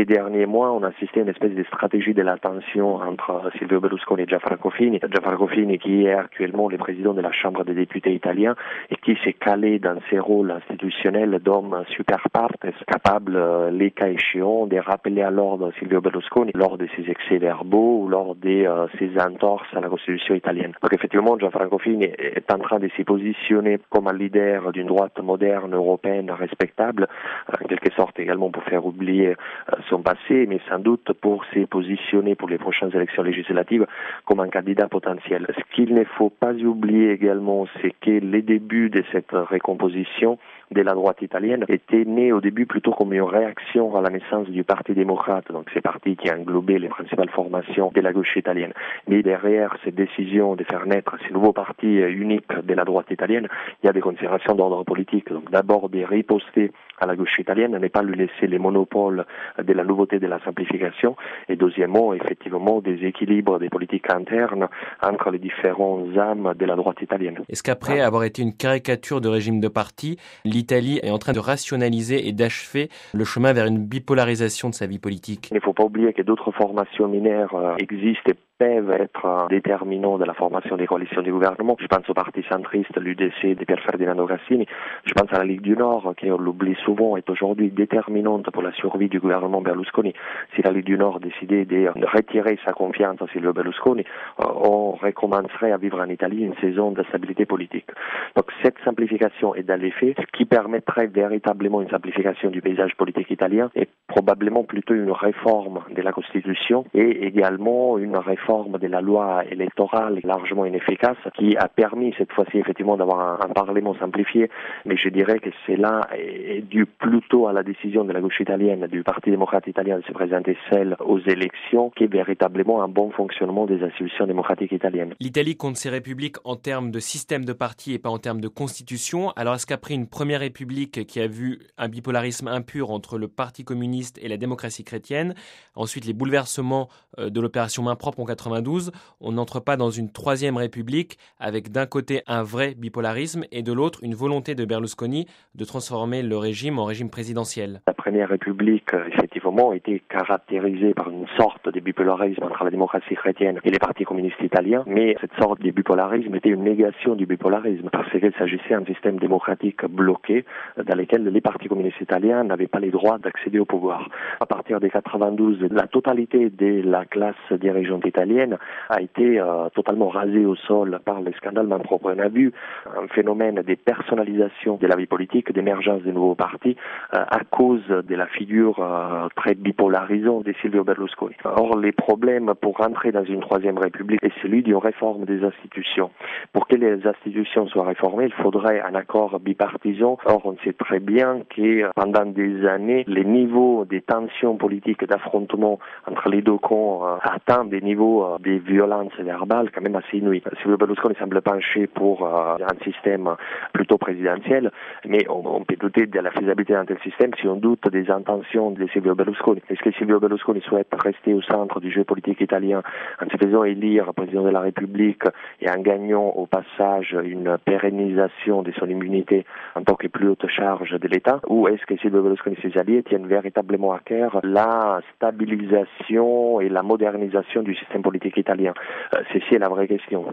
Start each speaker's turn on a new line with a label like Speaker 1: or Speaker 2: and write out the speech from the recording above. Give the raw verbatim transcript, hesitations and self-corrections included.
Speaker 1: ces derniers mois, on a assisté à une espèce de stratégie de la tension entre Silvio Berlusconi et Gianfranco Fini. Gianfranco Fini qui est actuellement le président de la Chambre des députés italien et qui s'est calé dans ses rôles institutionnels d'homme super partes, capable, les cas échéants, de rappeler à l'ordre Silvio Berlusconi lors de ses excès verbaux ou lors de euh, ses entorses à la Constitution italienne. Donc effectivement, Gianfranco Fini est en train de s'y positionner comme un leader d'une droite moderne, européenne, respectable, en quelque sorte également pour faire oublier euh, son passé, mais sans doute pour se positionner pour les prochaines élections législatives comme un candidat potentiel. Ce qu'il ne faut pas oublier également, c'est que les débuts de cette récomposition de la droite italienne était né au début plutôt comme une réaction à la naissance du Parti démocrate, donc ces partis qui englobaient les principales formations de la gauche italienne. Mais derrière cette décision de faire naître ce nouveau parti unique de la droite italienne, il y a des considérations d'ordre politique. Donc d'abord de riposter à la gauche italienne, ne pas lui laisser les monopoles de la nouveauté de la simplification, et deuxièmement, effectivement, des équilibres des politiques internes entre les différents âmes de la droite italienne.
Speaker 2: Est-ce qu'après avoir été une caricature de régime de parti, l'Italie est en train de rationaliser et d'achever le chemin vers une bipolarisation de sa vie politique?
Speaker 1: Il ne faut pas oublier que d'autres formations mineures existent et peuvent être déterminants de la formation des coalitions du gouvernement. Je pense au parti centriste, l'U D C de Pier Ferdinando Cassini. Je pense à la Ligue du Nord, qui on l'oublie souvent, est aujourd'hui déterminante pour la survie du gouvernement Berlusconi. Si la Ligue du Nord décidait de retirer sa confiance à Silvio Berlusconi, on recommencerait à vivre en Italie une saison de stabilité politique. Donc cette simplification est dans les faits, ce qui permettrait véritablement une simplification du paysage politique italien et probablement plutôt une réforme de la Constitution et également une réforme de la loi électorale largement inefficace qui a permis cette fois-ci effectivement d'avoir un, un parlement simplifié, mais je dirais que cela est dû plutôt à la décision de la gauche italienne, du Parti démocrate italien de se présenter seul aux élections, qui est véritablement un bon fonctionnement des institutions démocratiques italiennes.
Speaker 2: L'Italie compte ses républiques en termes de système de parti et pas en termes de constitution. Alors est-ce qu'après une première république qui a vu un bipolarisme impur entre le Parti communiste et la démocratie chrétienne, ensuite les bouleversements de l'opération main propre en quatre-vingt-douze, on n'entre pas dans une troisième république avec d'un côté un vrai bipolarisme et de l'autre une volonté de Berlusconi de transformer le régime en régime présidentiel?
Speaker 1: La première république, effectivement, était caractérisée par une sorte de bipolarisme entre la démocratie chrétienne et les partis communistes italiens, mais cette sorte de bipolarisme était une négation du bipolarisme parce qu'il s'agissait d'un système démocratique bloqué dans lequel les partis communistes italiens n'avaient pas les droits d'accéder au pouvoir. À partir de quatre-vingt-douze, la totalité de la classe dirigeante italienne a été euh, totalement rasée au sol par le scandale main propre. On a vu un phénomène de personnalisation de la vie politique, d'émergence de nouveaux partis euh, à cause de la figure euh, très bipolarisante de Silvio Berlusconi. Or, les problèmes pour rentrer dans une troisième république est celui d'une réforme des institutions. Pour que les institutions soient réformées, il faudrait un accord bipartisan. Or, on sait très bien que pendant des années, les niveaux des tensions politiques, d'affrontement entre les deux camps euh, atteignent des niveaux euh, de violence verbale quand même assez inouïs. Silvio Berlusconi semble pencher pour euh, un système plutôt présidentiel, mais on, on peut douter de la faisabilité d'un tel système si on doute des intentions de Silvio Berlusconi. Est-ce que Silvio Berlusconi souhaite rester au centre du jeu politique italien en se faisant élire président de la République et en gagnant au passage une pérennisation de son immunité en tant que plus haute charge de l'État, ou est-ce que Silvio Berlusconi et ses alliés tiennent véritablement à cœur la stabilisation et la modernisation du système politique italien? Euh, ceci est la vraie question.